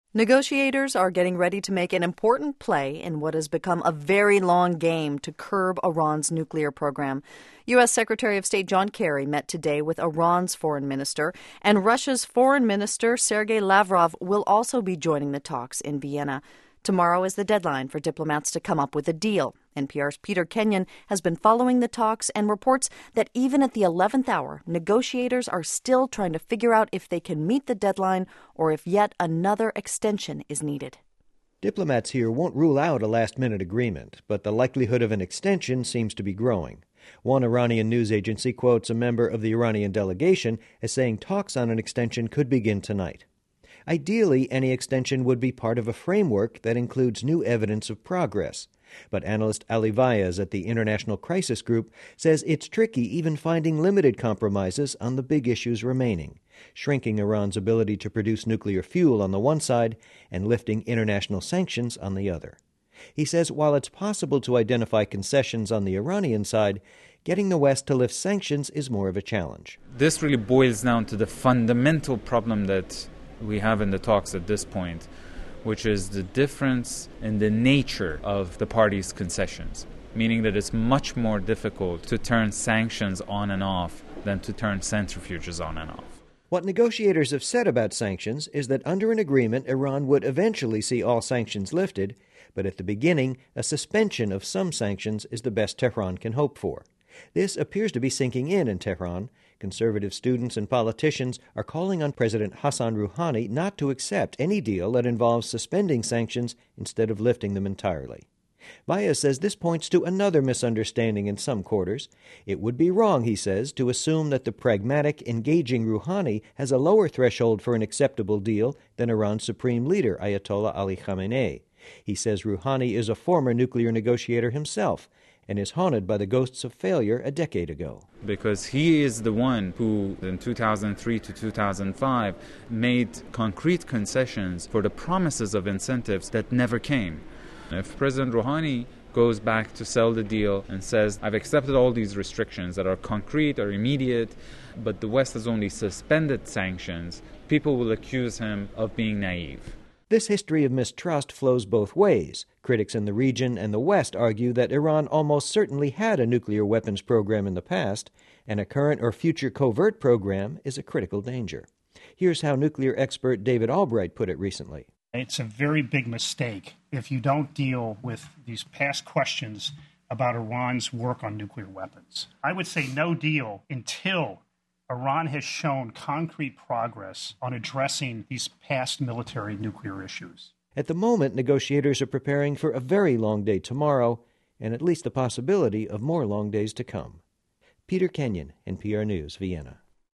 Negotiators are getting ready to make an important play in what has become a very long game to curb Iran's nuclear program. U.S. Secretary of State John Kerry met today with Iran's foreign minister, and Russia's foreign minister Sergei Lavrov will also be joining the talks in Vienna. Tomorrow is the deadline for diplomats to come up with a deal. NPR's Peter Kenyon has been following the talks and reports that even at the 11th hour, negotiators are still trying to figure out if they can meet the deadline or if yet another extension is needed. Diplomats here won't rule out a last-minute agreement, but the likelihood of an extension seems to be growing. One Iranian news agency quotes a member of the Iranian delegation as saying talks on an extension could begin tonight. Ideally, any extension would be part of a framework that includes new evidence of progress. But analyst Ali Vaez at the International Crisis Group says it's tricky even finding limited compromises on the big issues remaining, shrinking Iran's ability to produce nuclear fuel on the one side and lifting international sanctions on the other. He says while it's possible to identify concessions on the Iranian side, getting the West to lift sanctions is more of a challenge. This really boils down to the fundamental problem that we have in the talks at this point, which is the difference in the nature of the parties' concessions, meaning that it's much more difficult to turn sanctions on and off than to turn centrifuges on and off. What negotiators have said about sanctions is that under an agreement, Iran would eventually see all sanctions lifted, but at the beginning, a suspension of some sanctions is the best Tehran can hope for. This appears to be sinking in Tehran. Conservative students and politicians are calling on President Hassan Rouhani not to accept any deal that involves suspending sanctions instead of lifting them entirely. Vaez says this points to another misunderstanding in some quarters. It would be wrong, he says, to assume that the pragmatic, engaging Rouhani has a lower threshold for an acceptable deal than Iran's supreme leader, Ayatollah Ali Khamenei. He says Rouhani is a former nuclear negotiator himself and is haunted by the ghosts of failure a decade ago. Because he is the one who, in 2003 to 2005, made concrete concessions for the promises of incentives that never came. If President Rouhani goes back to sell the deal and says, I've accepted all these restrictions that are concrete or immediate, but the West has only suspended sanctions, people will accuse him of being naive. This history of mistrust flows both ways. Critics in the region and the West argue that Iran almost certainly had a nuclear weapons program in the past, and a current or future covert program is a critical danger. Here's how nuclear expert David Albright put it recently. It's a very big mistake if you don't deal with these past questions about Iran's work on nuclear weapons. I would say no deal until Iran has shown concrete progress on addressing these past military nuclear issues. At the moment, negotiators are preparing for a very long day tomorrow, and at least the possibility of more long days to come. Peter Kenyon, NPR News, Vienna.